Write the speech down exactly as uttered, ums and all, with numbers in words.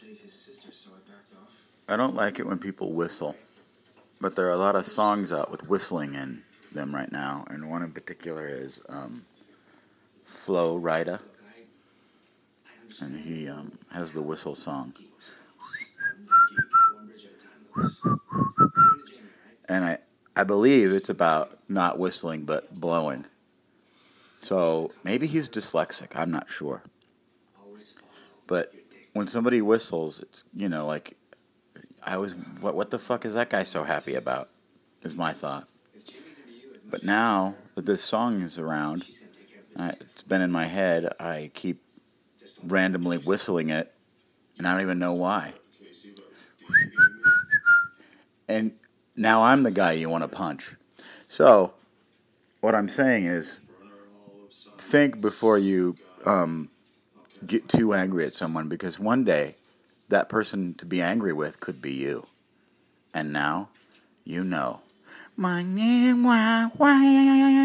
I don't like it when people whistle, but there are a lot of songs out with whistling in them right now, and one in particular is um, Flo Rida, and he um, has the whistle song. And I, I believe it's about not whistling but blowing. So maybe he's dyslexic, I'm not sure. But when somebody whistles, it's, you know, like, I was, what, what the fuck is that guy so happy about, is my thought. But now that this song is around, I, it's been in my head, I keep randomly whistling it, and I don't even know why. And now I'm the guy you want to punch. So, what I'm saying is, think before you um, get too angry at someone, because one day, that person to be angry with could be you. And now, you know. My name, why, why,